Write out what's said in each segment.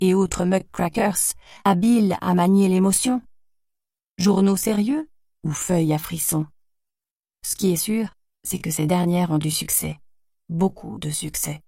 et autres muckrackers, habiles à manier l'émotion? Journaux sérieux ou feuilles à frissons? Ce qui est sûr, c'est que ces dernières ont du succès. Beaucoup de succès.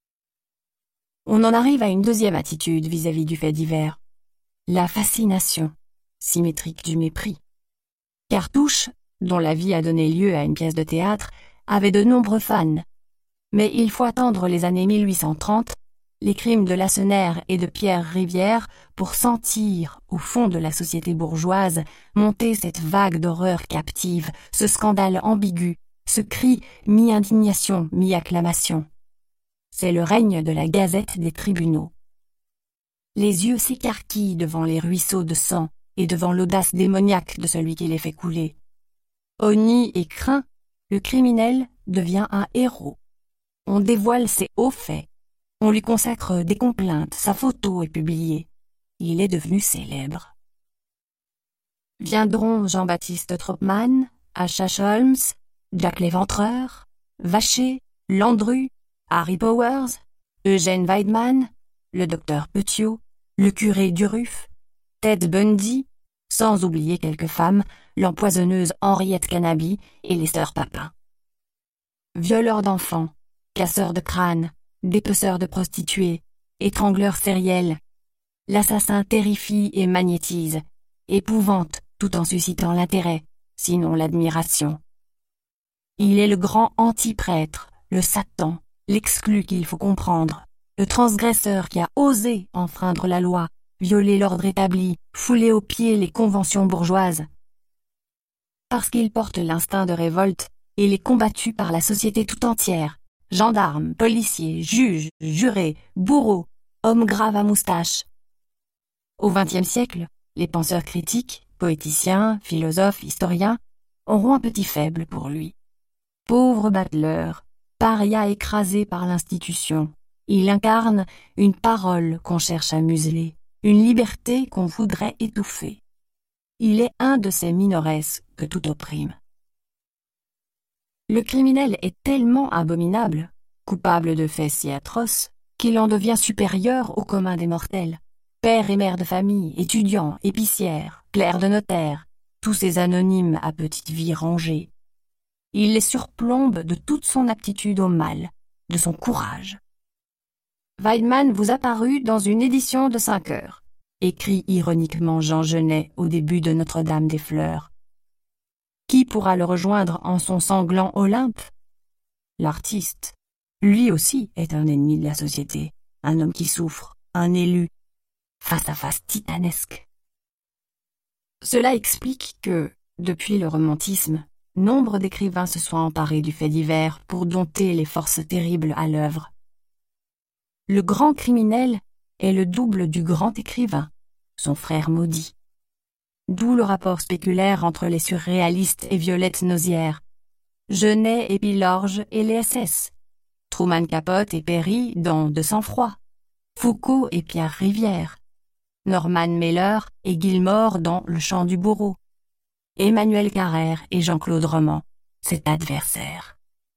On en arrive à une deuxième attitude vis-à-vis du fait divers. La fascination, symétrique du mépris. Cartouche, dont la vie a donné lieu à une pièce de théâtre, avait de nombreux fans. Mais il faut attendre les années 1830, les crimes de Lacenaire et de Pierre Rivière, pour sentir, au fond de la société bourgeoise, monter cette vague d'horreur captive, ce scandale ambigu, ce cri mi-indignation, mi-acclamation. C'est le règne de la gazette des tribunaux. Les yeux s'écarquillent devant les ruisseaux de sang et devant l'audace démoniaque de celui qui les fait couler. Honni et craint, le criminel devient un héros. On dévoile ses hauts faits. On lui consacre des complaintes, sa photo est publiée. Il est devenu célèbre. Viendront Jean-Baptiste Tropman, H.H. Holmes, Jack l'Éventreur, Vacher, Landru, Harry Powers, Eugène Weidmann, le docteur Petiot, le curé Duruf, Ted Bundy, sans oublier quelques femmes, l'empoisonneuse Henriette Canabi et les sœurs Papin. Violeurs d'enfants, casseurs de crânes, dépeceurs de prostituées, étrangleurs sériels, l'assassin terrifie et magnétise, épouvante tout en suscitant l'intérêt, sinon l'admiration. Il est le grand anti-prêtre, le Satan, l'exclu qu'il faut comprendre, le transgresseur qui a osé enfreindre la loi, violer l'ordre établi, fouler aux pieds les conventions bourgeoises. Parce qu'il porte l'instinct de révolte, il est combattu par la société tout entière, gendarmes, policiers, juges, jurés, bourreaux, hommes graves à moustache. Au XXe siècle, les penseurs critiques, poéticiens, philosophes, historiens, auront un petit faible pour lui. Pauvre battleur, paria écrasé par l'institution, il incarne une parole qu'on cherche à museler, une liberté qu'on voudrait étouffer. Il est un de ces minores que tout opprime. Le criminel est tellement abominable, coupable de faits si atroces, qu'il en devient supérieur au commun des mortels. Père et mère de famille, étudiants, épicières, clercs de notaire, tous ces anonymes à petite vie rangée. Il les surplombe de toute son aptitude au mal, de son courage. Weidmann vous a paru dans une édition de 5 heures, écrit ironiquement Jean Genet au début de Notre-Dame des Fleurs. Qui pourra le rejoindre en son sanglant Olympe? L'artiste, lui aussi, est un ennemi de la société, un homme qui souffre, un élu, face à face titanesque. Cela explique que, depuis le romantisme, nombre d'écrivains se soient emparés du fait divers pour dompter les forces terribles à l'œuvre. Le grand criminel est le double du grand écrivain, son frère maudit. D'où le rapport spéculaire entre les surréalistes et Violette Nozière, Genet et Pilorge et les SS, Truman Capote et Perry dans De sang-froid, Foucault et Pierre Rivière, Norman Mailer et Gilmore dans Le chant du bourreau, Emmanuel Carrère et Jean-Claude Roman, cet adversaire.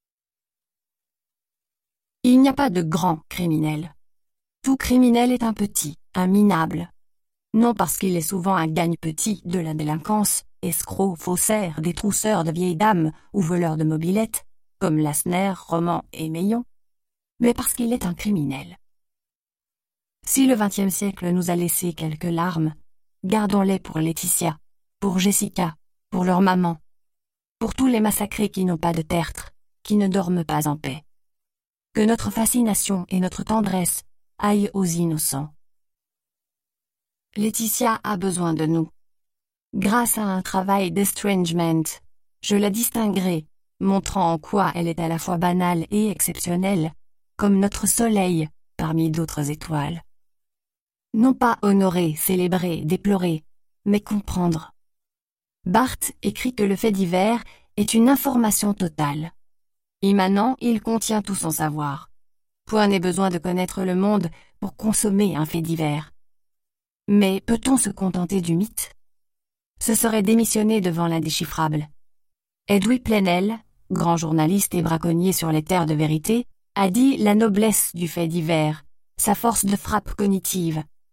Il n'y a pas de grand criminel. Tout criminel est un petit, un minable. Non parce qu'il est souvent un gagne-petit de la délinquance, escroc, faussaire, détrousseur de vieilles dames ou voleur de mobylettes, comme Lacenaire, Roman et Meillon, mais parce qu'il est un criminel. Si le XXe siècle nous a laissé quelques larmes, gardons-les pour Laetitia, pour Jessica, pour leur maman, pour tous les massacrés qui n'ont pas de tertre, qui ne dorment pas en paix. Que notre fascination et notre tendresse aillent aux innocents. Laetitia a besoin de nous. Grâce à un travail d'estrangement, je la distinguerai, montrant en quoi elle est à la fois banale et exceptionnelle, comme notre soleil parmi d'autres étoiles. Non pas honorer, célébrer, déplorer, mais comprendre. Barthes écrit que le fait divers est une information totale. Immanent, il contient tout son savoir. Point n'est besoin de connaître le monde pour consommer un fait divers. Mais peut-on se contenter du mythe? Ce serait démissionner devant l'indéchiffrable. Edoui Plenel, grand journaliste et braconnier sur les terres de vérité, a dit la noblesse du fait divers, sa force de frappe cognitive,